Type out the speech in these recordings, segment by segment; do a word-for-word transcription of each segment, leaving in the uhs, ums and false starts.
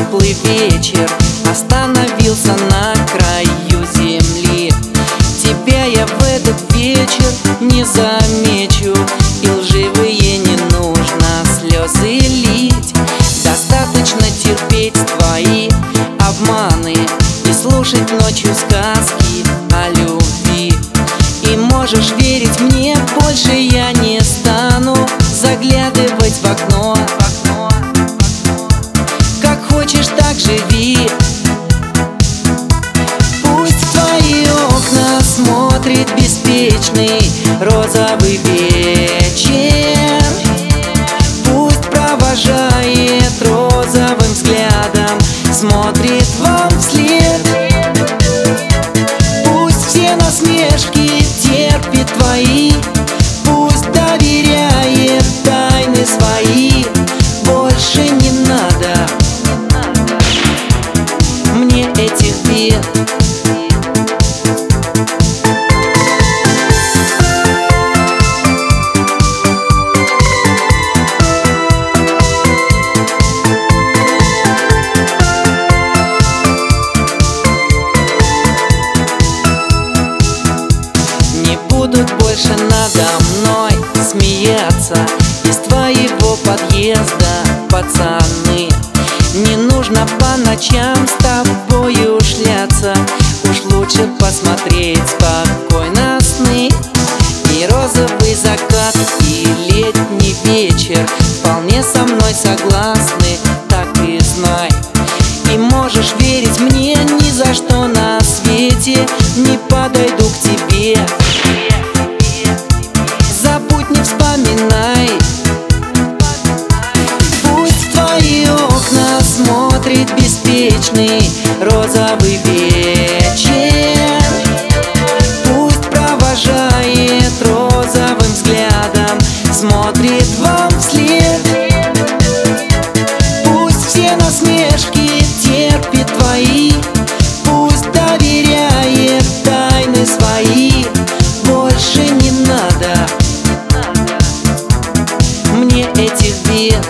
теплый вечер остановился на краю земли. Тебя я в этот вечер не замечу, и лживые не нужно слезы лить. Достаточно терпеть твои обманы и слушать ночью сказки о любви. И можешь верить мне, больше я не стану заглядывать в окно. Как хочешь, так живи. Пусть в твои окна смотрит беспечный розовый вечер. Пусть провожает розовым взглядом, смотрит вам вслед. Пусть все насмешки терпит твои, пусть доверяет тайны свои. Больше не надо мне этих бед. Не будут больше надо мной смеяться из твоего подъезда, пацаны. Не нужно по ночам с тобою шляться, уж лучше посмотреть спокойно сны. И розовый закат, и летний вечер вполне со мной согласны, так и знай. И можешь верить мне, ни за что на свете не подойду к тебе. Забудь, не вспоминай. Пусть в твои окна смотрит беспечный розовый вечер. Пусть провожает розовым взглядом, смотрит вам вслед. Пусть все насмешки терпит твои, пусть доверяет тайны свои. Больше не надо мне этих бед.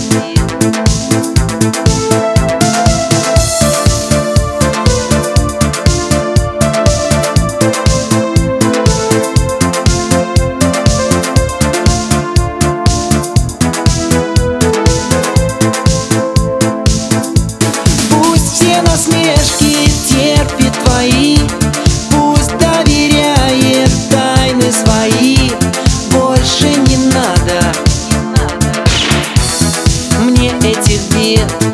Пусть все насмешки терпит твои, пусть доверяет тайны свои. Больше не надо мне этих бед.